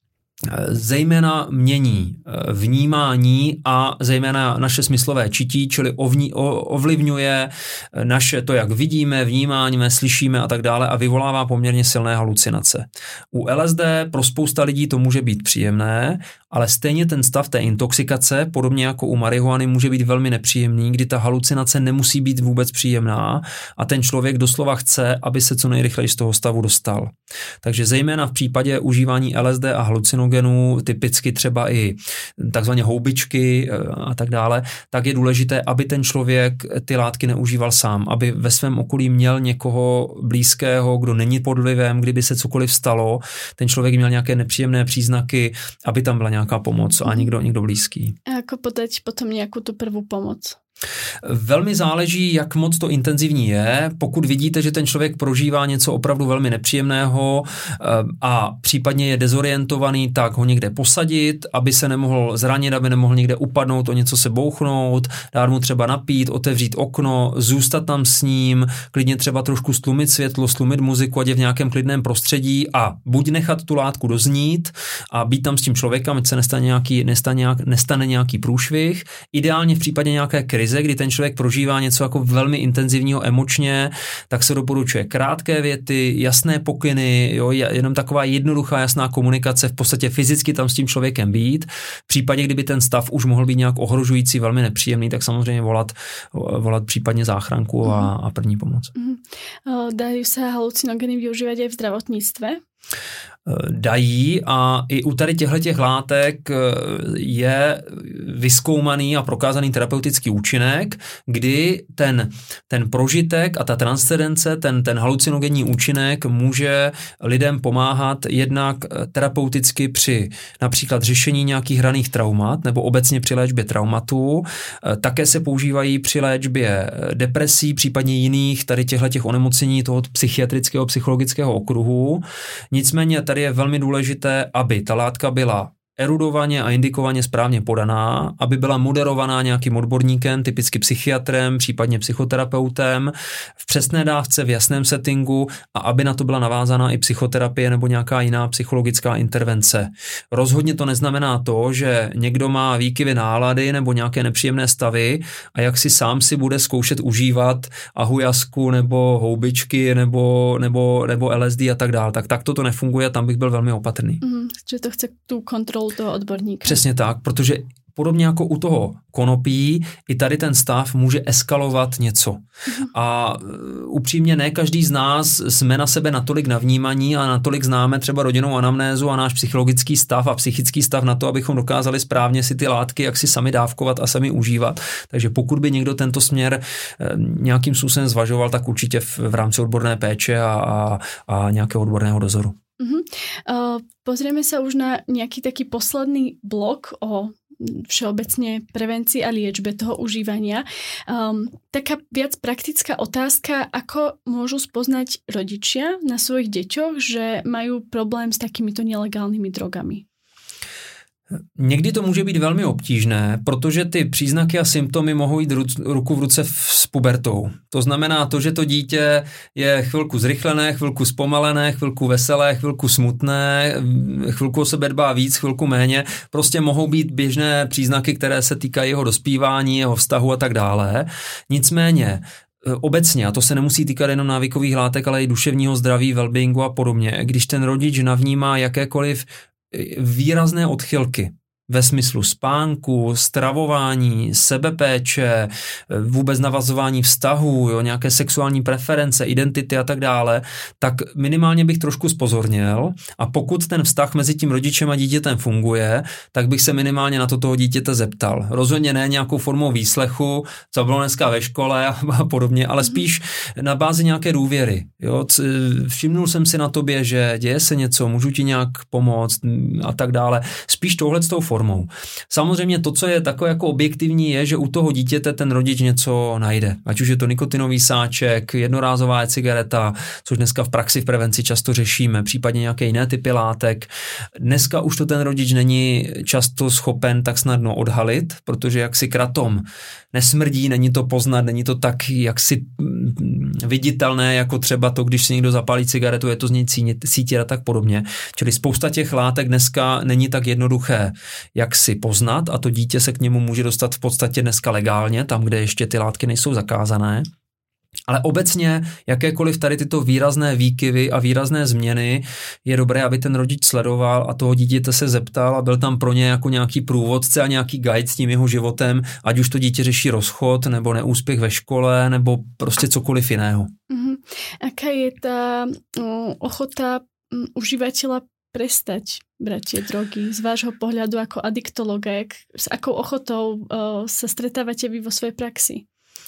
zejména mění vnímání a zejména naše smyslové čití, čili ovlivňuje naše to, jak vidíme, vnímáme, slyšíme a tak dále a vyvolává poměrně silné halucinace. U LSD pro spousta lidí to může být příjemné, ale stejně ten stav té intoxikace, podobně jako u marihuany, může být velmi nepříjemný, kdy ta halucinace nemusí být vůbec příjemná a ten člověk doslova chce, aby se co nejrychleji z toho stavu dostal. Takže zejména v případě užívání LSD a halucinogenů, typicky třeba i takzvaně houbičky a tak dále, tak je důležité, aby ten člověk ty látky neužíval sám, aby ve svém okolí měl někoho blízkého, kdo není pod vlivem, kdyby se cokoliv stalo, ten člověk měl nějaké nepříjemné příznaky, aby tam byla nějaká pomoc a někdo blízký. A ako podať potom nějakou tu prvú pomoc? Velmi záleží, jak moc to intenzivní je. Pokud vidíte, že ten člověk prožívá něco opravdu velmi nepříjemného a případně je dezorientovaný, tak ho někde posadit, aby se nemohl zranit, aby nemohl někde upadnout, o něco se bouchnout, dát mu třeba napít, otevřít okno, zůstat tam s ním, klidně třeba trošku stlumit světlo, stlumit muziku, ať je v nějakém klidném prostředí a buď nechat tu látku doznít a být tam s tím člověkem, ať se nestane nějaký průšvih. Ideálně v případě nějaké krize, kdy ten člověk prožívá něco jako velmi intenzivního emočně, tak se doporučuje krátké věty, jasné pokyny, jo, jenom taková jednoduchá, jasná komunikace, v podstatě fyzicky tam s tím člověkem být. V případě, kdyby ten stav už mohl být nějak ohrožující, velmi nepříjemný, tak samozřejmě volat případně záchranku a první pomoc. Dají se halucinogeny využívat i v zdravotnictve? Dají a i u tady těchto látek je vyzkoumaný a prokázaný terapeutický účinek, kdy ten prožitek a ta transcendence, ten halucinogenní účinek může lidem pomáhat jednak terapeuticky při například řešení nějakých raných traumat nebo obecně při léčbě traumatů. Také se používají při léčbě depresí, případně jiných tady těchto onemocnění toho psychiatrického, psychologického okruhu. Nicméně tady je velmi důležité, aby ta látka byla erudovaně a indikovaně správně podaná, aby byla moderovaná nějakým odborníkem, typicky psychiatrem, případně psychoterapeutem, v přesné dávce, v jasném settingu a aby na to byla navázána i psychoterapie nebo nějaká jiná psychologická intervence. Rozhodně to neznamená to, že někdo má výkyvy nálady nebo nějaké nepříjemné stavy a jak si sám si bude zkoušet užívat ahujasku nebo houbičky nebo LSD a tak dále. Tak to nefunguje, tam bych byl velmi opatrný. Že to chce tu kontrolu toho odborníka. Přesně tak, protože podobně jako u toho konopí, i tady ten stav může eskalovat něco. A upřímně ne každý z nás jsme na sebe natolik navnímaní a natolik známe třeba rodinnou anamnézu a náš psychologický stav a psychický stav na to, abychom dokázali správně si ty látky jak si sami dávkovat a sami užívat. Takže pokud by někdo tento směr nějakým způsobem zvažoval, tak určitě v rámci odborné péče a nějakého odborného dozoru. Pozrieme sa už na nejaký taký posledný blok o všeobecne prevencii a liečbe toho užívania. Taká viac praktická otázka, ako môžu spoznať rodičia na svojich deťoch, že majú problém s takýmito nelegálnymi drogami? Někdy to může být velmi obtížné, protože ty příznaky a symptomy mohou jít ruku v ruce s pubertou. To znamená to, že to dítě je chvilku zrychlené, chvilku zpomalené, chvilku veselé, chvilku smutné, chvilku o sebe dbá víc, chvilku méně. Prostě mohou být běžné příznaky, které se týkají jeho dospívání, jeho vztahu a tak dále. Nicméně obecně, a to se nemusí týkat jenom návykových látek, ale i duševního zdraví, wellbeingu a podobně, když ten rodič navnímá jakékoliv výrazné odchylky ve smyslu spánku, stravování, sebepéče, vůbec navazování vztahů, jo, nějaké sexuální preference, identity a tak dále, tak minimálně bych trošku zpozorněl a pokud ten vztah mezi tím rodičem a dítětem funguje, tak bych se minimálně na to toho dítěte zeptal. Rozhodně ne nějakou formou výslechu, co bylo dneska ve škole a podobně, ale spíš na bázi nějaké důvěry. Jo. Všimnul jsem si na tobě, že děje se něco, můžu ti nějak pomoct a tak dále. Spíš touhletou formou. Samozřejmě to, co je takové jako objektivní, je, že u toho dítěte ten rodič něco najde. Ať už je to nikotinový sáček, jednorázová cigareta, což dneska v praxi v prevenci často řešíme, případně nějaké jiné typy látek. Dneska už to ten rodič není často schopen tak snadno odhalit, protože jaksi kratom nesmrdí, není to poznat, není to tak jaksi viditelné, jako třeba to, když si někdo zapálí cigaretu, je to z něj cítit a tak podobně. Čili spousta těch látek dneska není tak jednoduché, jak si poznat a to dítě se k němu může dostat v podstatě dneska legálně, tam, kde ještě ty látky nejsou zakázané. Ale obecně jakékoliv tady tyto výrazné výkyvy a výrazné změny je dobré, aby ten rodič sledoval a toho dítěte se zeptal a byl tam pro ně jako nějaký průvodce a nějaký guide s tím jeho životem, ať už to dítě řeší rozchod nebo neúspěch ve škole nebo prostě cokoliv jiného. Aká je ta ochota užívateľa prestať brať tie drogy z vášho pohľadu ako adiktologa? S akou ochotou sa stretávate vy vo svojej praxi?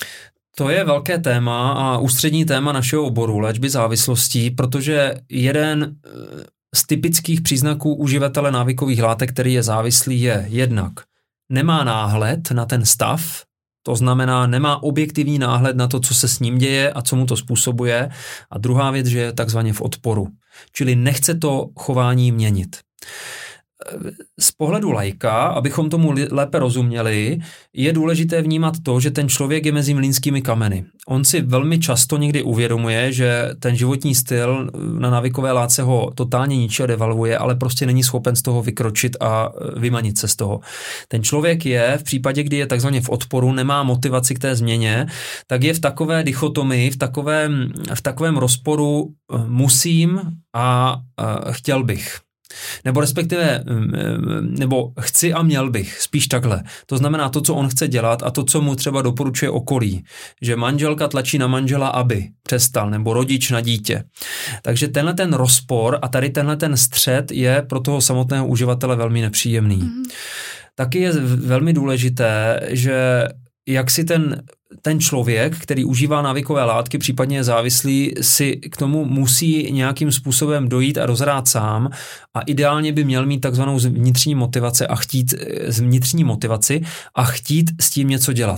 To je velké téma a ústřední téma našeho oboru léčby závislostí, protože jeden z typických příznaků uživatele návykových látek, který je závislý, je jednak nemá náhled na ten stav, to znamená nemá objektivní náhled na to, co se s ním děje a co mu to způsobuje. A druhá věc, že je takzvaně v odporu, čili nechce to chování měnit. Z pohledu laika, abychom tomu lépe rozuměli, je důležité vnímat to, že ten člověk je mezi mlýnskými kameny. On si velmi často někdy uvědomuje, že ten životní styl na návykové látce ho totálně ničí a devalvuje, ale prostě není schopen z toho vykročit a vymanit se z toho. Ten člověk je v případě, kdy je takzvaně v odporu, nemá motivaci k té změně, tak je v takové dichotomii, v takovém rozporu musím a chtěl bych. Nebo respektive, nebo chci a měl bych, spíš takhle. To znamená to, co on chce dělat a to, co mu třeba doporučuje okolí. Že manželka tlačí na manžela, aby přestal, nebo rodič na dítě. Takže tenhle ten rozpor a tady tenhle ten střet je pro toho samotného uživatele velmi nepříjemný. Taky je velmi důležité, že jak si ten člověk, který užívá návykové látky, případně je závislý, si k tomu musí nějakým způsobem dojít a rozhrát sám a ideálně by měl mít takzvanou vnitřní motivaci a chtít s tím něco dělat.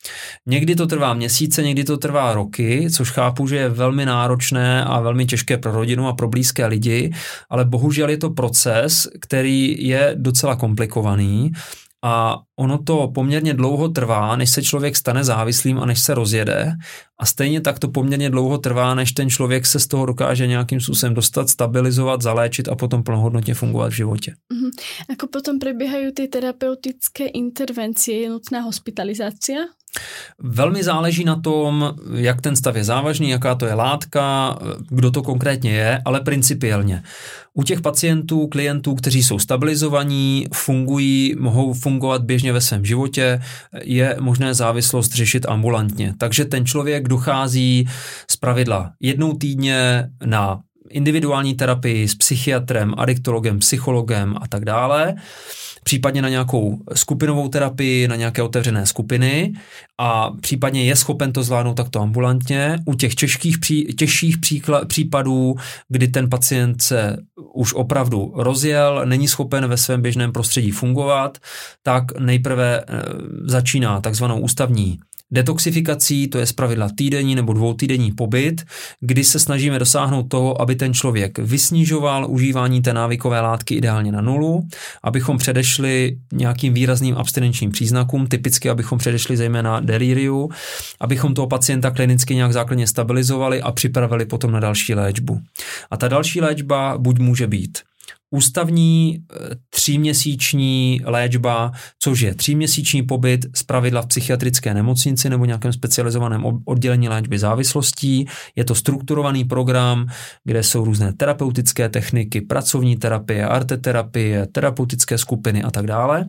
Někdy to trvá měsíce, někdy to trvá roky, což chápu, že je velmi náročné a velmi těžké pro rodinu a pro blízké lidi, ale bohužel je to proces, který je docela komplikovaný a ono to poměrně dlouho trvá, než se člověk stane závislým a než se rozjede a stejně tak to poměrně dlouho trvá, než ten člověk se z toho dokáže nějakým způsobem dostat, stabilizovat, zaléčit a potom plnohodnotně fungovat v životě. Ako potom prebiehajú tie terapeutické intervencie? Je nutná hospitalizácia? Velmi záleží na tom, jak ten stav je závažný, jaká to je látka, kdo to konkrétně je, ale principiálně. U těch pacientů, klientů, kteří jsou stabilizovaní, fungují, mohou fungovat běžně ve svém životě, je možné závislost řešit ambulantně. Takže ten člověk dochází zpravidla jednou týdně na individuální terapii s psychiatrem, adiktologem, psychologem a tak dále, případně na nějakou skupinovou terapii, na nějaké otevřené skupiny a případně je schopen to zvládnout takto ambulantně. U těch těžších případů, kdy ten pacient se už opravdu rozjel, není schopen ve svém běžném prostředí fungovat, tak nejprve začíná takzvanou ústavní detoxifikací, to je zpravidla týdenní nebo dvoutýdenní pobyt, kdy se snažíme dosáhnout toho, aby ten člověk vysnižoval užívání té návykové látky ideálně na nulu, abychom předešli nějakým výrazným abstinenčním příznakům, typicky abychom předešli zejména delíriu, abychom toho pacienta klinicky nějak základně stabilizovali a připravili potom na další léčbu. A ta další léčba buď může být ústavní 3měsíční léčba, což je 3měsíční pobyt zpravidla v psychiatrické nemocnici nebo nějakém specializovaném oddělení léčby závislostí. Je to strukturovaný program, kde jsou různé terapeutické techniky, pracovní terapie, arteterapie, terapeutické skupiny a tak dále.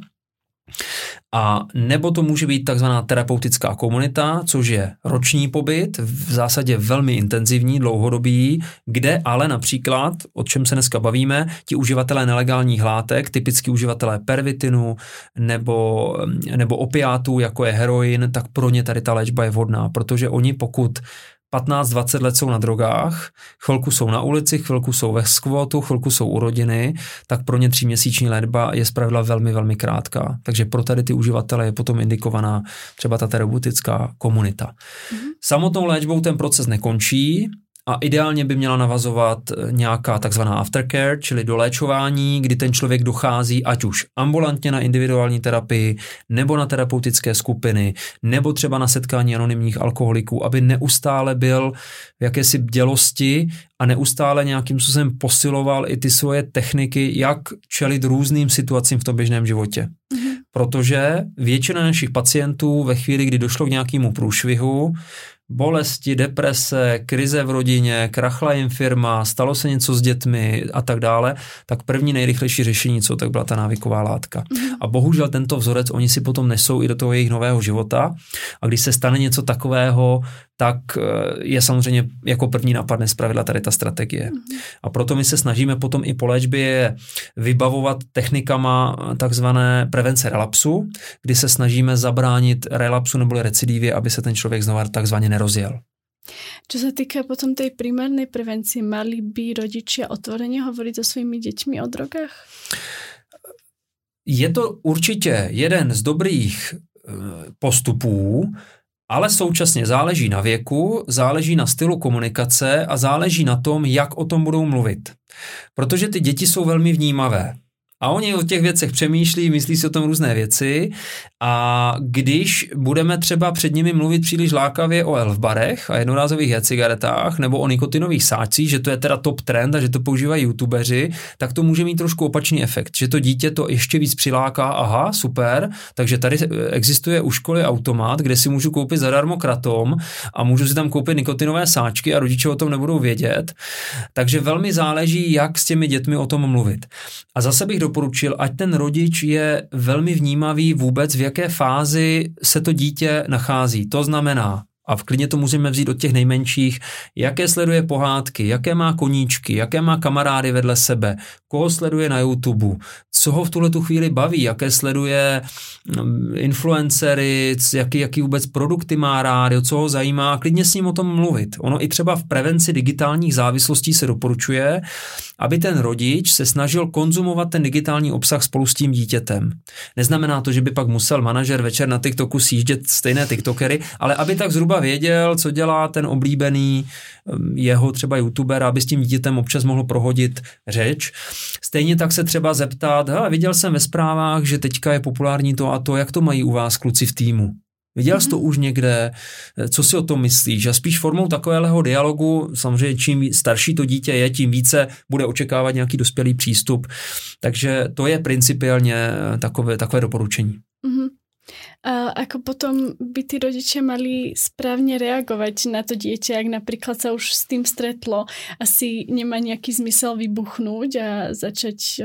A nebo to může být takzvaná terapeutická komunita, což je roční pobyt, v zásadě velmi intenzivní, dlouhodobý, kde ale například, o čem se dneska bavíme, ti uživatelé nelegálních látek, typicky uživatelé pervitinu nebo opiátů, jako je heroin, tak pro ně tady ta léčba je vhodná, protože oni pokud 15-20 let jsou na drogách, chvilku jsou na ulici, chvilku jsou ve skvotu, chvilku jsou u rodiny, tak pro ně 3měsíční léčba je zpravidla velmi, velmi krátká. Takže pro tady ty uživatele je potom indikovaná třeba ta terapeutická komunita. Samotnou léčbou ten proces nekončí a ideálně by měla navazovat nějaká takzvaná aftercare, čili doléčování, kdy ten člověk dochází ať už ambulantně na individuální terapii, nebo na terapeutické skupiny, nebo třeba na setkání anonymních alkoholiků, aby neustále byl v jakési bdělosti a neustále nějakým způsobem posiloval i ty svoje techniky, jak čelit různým situacím v tom běžném životě. Protože většina našich pacientů ve chvíli, kdy došlo k nějakému průšvihu, bolesti, deprese, krize v rodině, krachla jim firma, stalo se něco s dětmi a tak dále, tak první nejrychlejší řešení, co tak byla ta návyková látka. A bohužel tento vzorec oni si potom nesou i do toho jejich nového života a když se stane něco takového, tak je samozřejmě jako první napadne zpravidla tady ta strategie. A proto my se snažíme potom i po léčbě vybavovat technikama takzvané prevence relapsu, kdy se snažíme zabránit relapsu nebo recidivě, aby se ten člověk znovu takzvaně nerozjel. Čo sa týka potom tej primárnej prevencie, mali by rodičia otvorene hovoriť so svými deťmi o drogách? Je to určitě jeden z dobrých postupů, ale současně záleží na věku, záleží na stylu komunikace a záleží na tom, jak o tom budou mluvit. Protože ty děti jsou velmi vnímavé. A oni o těch věcech přemýšlí, myslí si o tom různé věci a když budeme třeba před nimi mluvit příliš lákavě o elfbarech a jednorázových e-cigaretách nebo o nikotinových sáčcích, že to je teda top trend a že to používají youtubeři, tak to může mít trošku opačný efekt, že to dítě to ještě víc přiláká, aha, super, takže tady existuje u školy automat, kde si můžu koupit zadarmo kratom a můžu si tam koupit nikotinové sáčky a rodiče o tom nebudou vědět. Takže velmi záleží, jak s těmi dětmi o tom mluvit. A zase bych doporučil, ať ten rodič je velmi vnímavý vůbec, v jaké fázi se to dítě nachází. To znamená, a v klidně to můžeme vzít od těch nejmenších, jaké sleduje pohádky, jaké má koníčky, jaké má kamarády vedle sebe, koho sleduje na YouTube, co ho v tuhletu chvíli baví, jaké sleduje influencery, jaký vůbec produkty má rád, co ho zajímá, klidně s ním o tom mluvit. Ono i třeba v prevenci digitálních závislostí se doporučuje, aby ten rodič se snažil konzumovat ten digitální obsah spolu s tím dítětem. Neznamená to, že by pak musel manažer večer na TikToku sjíždět stejné TikTokery, ale aby tak zhruba věděl, co dělá ten oblíbený jeho třeba youtuber, aby s tím dítětem občas mohl prohodit řeč. Stejně tak se třeba zeptat, viděl jsem ve zprávách, že teďka je populární to a to, jak to mají u vás kluci v týmu? Viděl jsi to už někde? Co si o tom myslíš? A spíš formou takového dialogu, samozřejmě čím starší to dítě je, tím více bude očekávat nějaký dospělý přístup. Takže to je principiálně takové doporučení. Mm-hmm. A ako potom by tí rodičia mali správne reagovať na to dieťa, ak napríklad sa už s tým stretlo, asi nemá nejaký zmysel vybuchnúť a začať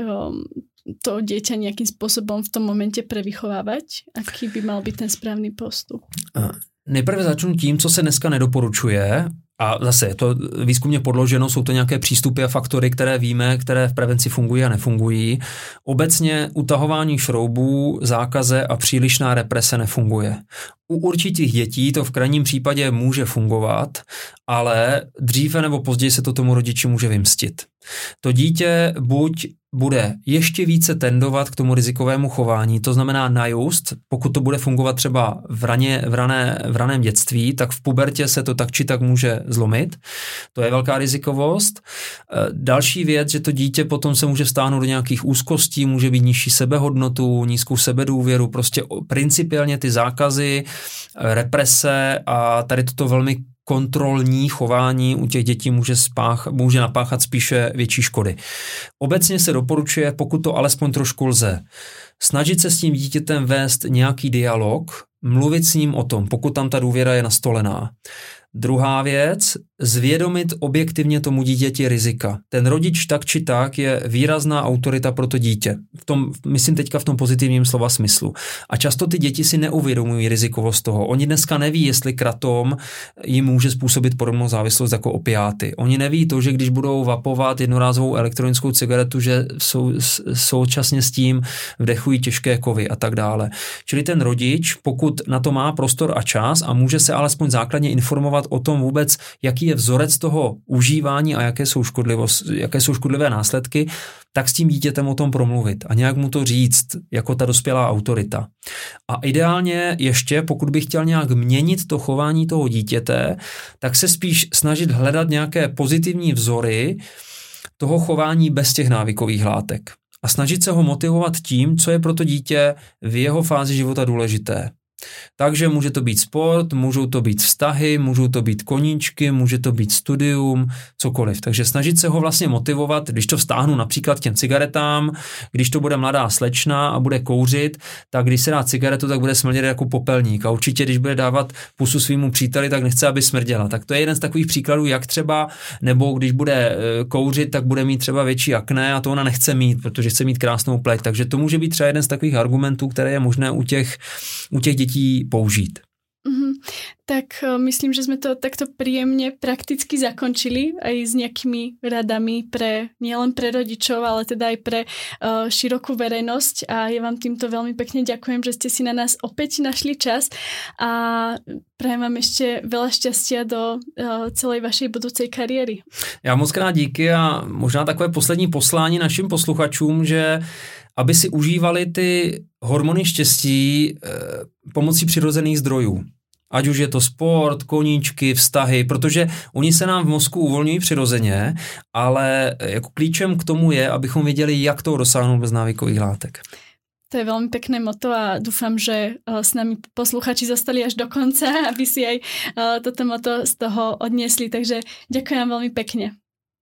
to dieťa nejakým spôsobom v tom momente prevychovávať? Aký by mal byť ten správny postup? Nejprve začnu tím, co se dneska nedoporučuje. A zase je to výzkumně podloženo, jsou to nějaké přístupy a faktory, které víme, které v prevenci fungují a nefungují. Obecně utahování šroubů, zákaze a přílišná represe nefunguje. U určitých dětí to v krajním případě může fungovat, ale dříve nebo později se to tomu rodiči může vymstit. To dítě buď bude ještě více tendovat k tomu rizikovému chování, to znamená najust, pokud to bude fungovat třeba v raném dětství, tak v pubertě se to tak či tak může zlomit. To je velká rizikovost. Další věc, že to dítě potom se může vstáhnout do nějakých úzkostí, může být nižší sebehodnotu, nízkou sebedůvěru, prostě principiálně ty zákazy, represe a tady toto velmi kontrolní chování u těch dětí může napáchat spíše větší škody. Obecně se doporučuje, pokud to alespoň trošku lze, snažit se s tím dítětem vést nějaký dialog, mluvit s ním o tom, pokud tam ta důvěra je nastolená. Druhá věc, zvědomit objektivně tomu dítěti rizika. Ten rodič tak či tak je výrazná autorita pro to dítě. Myslím teďka v tom pozitivním slova smyslu. A často ty děti si neuvědomují rizikovost toho. Oni dneska neví, jestli kratom jim může způsobit podobnou závislost jako opiáty. Oni neví to, že když budou vapovat jednorázovou elektronickou cigaretu, že současně s tím vdechují těžké kovy a tak dále. Čili ten rodič, pokud na to má prostor a čas a může se alespoň základně informovat o tom vůbec, jaký je vzorec toho užívání a jaké jsou škodlivé následky, tak s tím dítětem o tom promluvit a nějak mu to říct jako ta dospělá autorita. A ideálně ještě, pokud bych chtěl nějak měnit to chování toho dítěte, tak se spíš snažit hledat nějaké pozitivní vzory toho chování bez těch návykových látek. A snažit se ho motivovat tím, co je pro to dítě v jeho fázi života důležité. Takže může to být sport, můžou to být vztahy, můžou to být koníčky, může to být studium, cokoliv. Takže snažit se ho vlastně motivovat, když to vztáhnu například k těm cigaretám, když to bude mladá slečna a bude kouřit, tak když se dá cigaretu, tak bude smrdět jako popelník. A určitě, když bude dávat pusu svýmu příteli, tak nechce, aby smrděla. Tak to je jeden z takových příkladů, jak třeba, nebo když bude kouřit, tak bude mít třeba větší akné a to ona nechce mít, protože chce mít krásnou pleť. Takže to může být třeba jeden z takových argumentů, které je možné u těch dětí použít. Tak myslím, že sme to takto príjemne prakticky zakončili aj s nejakými radami nielen pre rodičov, ale teda aj pre širokú verejnosť a ja vám týmto veľmi pekne ďakujem, že ste si na nás opäť našli čas a prajem vám ešte veľa šťastia do celej vašej budúcej kariéry. Já moc krát díky a možná takové poslední poslání našim posluchačům, že aby si užívali ty hormony štěstí pomocí přirozených zdrojů. Ať už je to sport, koníčky, vztahy, protože oni se nám v mozku uvolňují přirozeně, ale jako klíčem k tomu je, abychom věděli, jak toho dosáhnout bez návykových látek. To je veľmi pekné moto a dúfam, že s nami posluchači zostali až do konca, aby si aj toto moto z toho odniesli. Takže ďakujem veľmi pekne.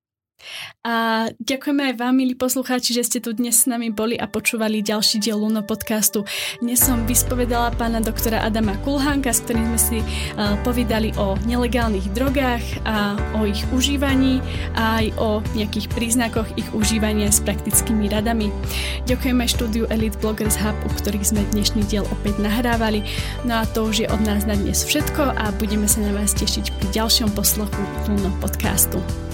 A ďakujeme aj vám, milí poslucháči, že ste tu dnes s nami boli a počúvali ďalší diel Luno podcastu. Dnes som vyspovedala pána doktora Adama Kulhánka, s ktorým sme si povedali o nelegálnych drogách a o ich užívaní a aj o nejakých príznakoch ich užívania s praktickými radami. Ďakujeme štúdiu Elite Bloggers Hub, u ktorých sme dnešný diel opäť nahrávali. No a to už je od nás na dnes všetko a budeme sa na vás tešiť pri ďalšom posluchu Luno podcastu.